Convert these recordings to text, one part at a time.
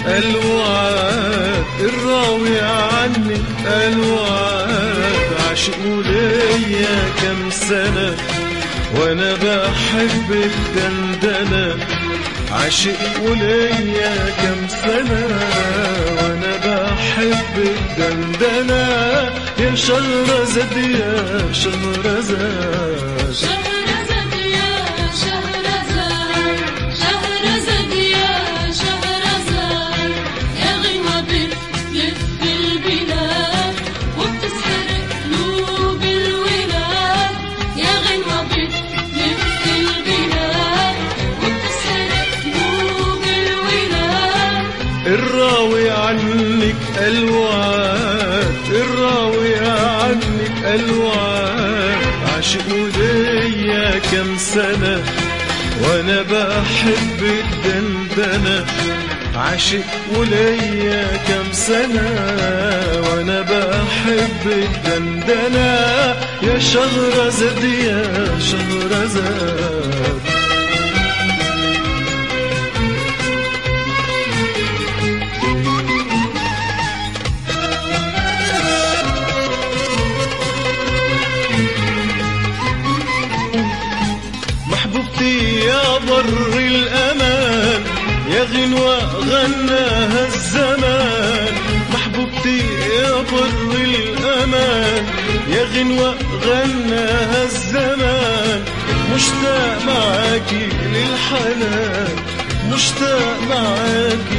الوعد الراوي عنك الوعد عاشق وليا كم سنة وانا بحب الدندنة عاشق وليا كم سنة وانا بحب الدندنة يا شهرزاد يا شهرزاد الراوي عنك الوعد الراوي عنك الوعد عاشق وليا كم سنة وانا بحب الدندنة عاشق وليا كم سنة وانا بحب الدندنة يا شهرزاد يا شهرزاد يا بر الأمان يا غنوة غناها الزمان محبوبتي يا بر الأمان يا غنوة غناها الزمان مشتاق معاكي للحنان مشتاق معاكي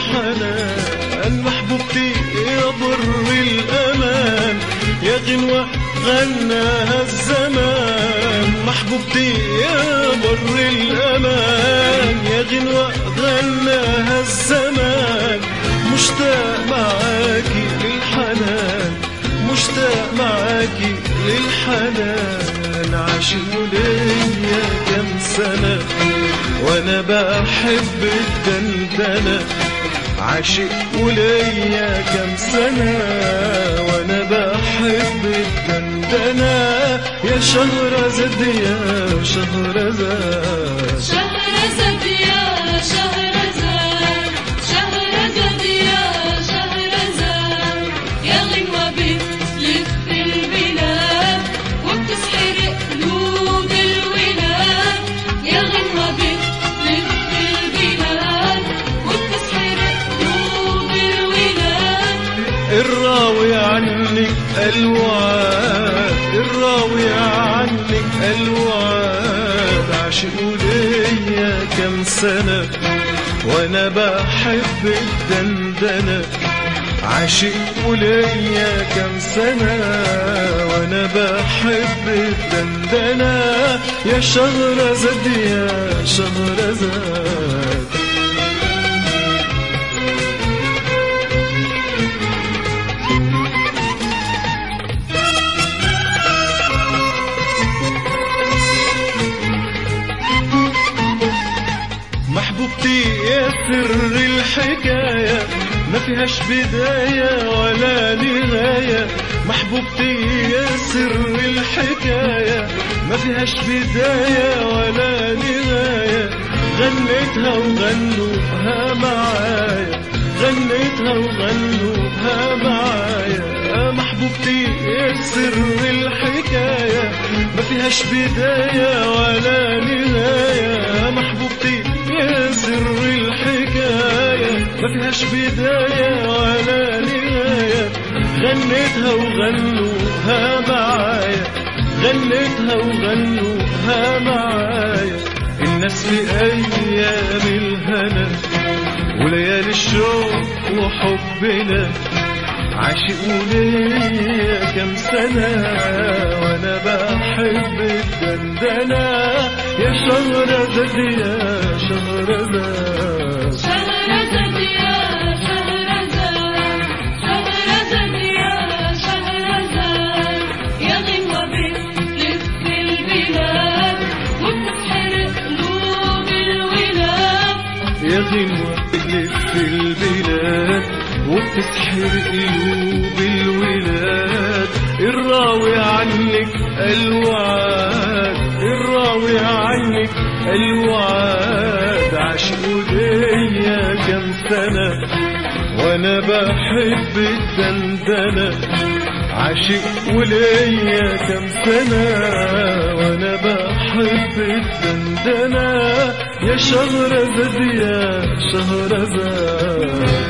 للحنان محبوبتي يا بر الأمان يا غنوة غناها الزمان محبوبتي يا بر الأمان يا غنوة غناها الزمان مشتاق معاكي للحنان مشتاق معاكي للحنان عاشق وليا كم سنة وانا بحب الدندنة عاشق وليا كم سنة وانا بحب الدندنة يا شهرزاد يا شهرزاد شهرزاد يا شهرزاد شهرزاد يا شهرزاد يا غنوة بتلف البلاد وبتسحر قلوب الولاد يا غنوة بتلف البلاد وبتسحر قلوب الولاد الراوي عنك الوعد الراوي عنك الوعد عاشق وليا كم سنة وانا بحب الدندنة عاشق وليا كم سنة وانا بحب الدندنة يا شهرزاد يا شهرزاد محبوبتي يا سر الحكاية ما فيهاش بداية ولا نهاية محبوبتي يا سر الحكاية ما فيهاش بداية ولا نهاية غنيتها وغنوها معايا غنيتها وغنوها معايا محبوبتي يا سر الحكاية ما فيهاش بداية ولا نهاية محبوبتي يا سر الحكاية ما فيهاش بداية ولا نهاية غنيتها وغنوها معايا غنيتها وغنوها معايا الناس في أيام الهنا وليالي الشوق وحبنا عاشق وليا كم سنة وانا بحب الدندنة يا شهرزاد يا شهرزاد شهرزاد يا شهرزاد شهرزاد يا شهرزاد يا غنوة بتلف البلاد وبتسحر قلوب الولاد يا غنوة بتلف البلاد وبتسحر قلوب الولاد الراوي عنك الوعد الراوي عنك الوعد عاشق وليا كم سنة وانا بحب الدندنة، عاشق وليا كم سنة وانا بحب الدندنة، يا شهرزاد يا شهرزاد.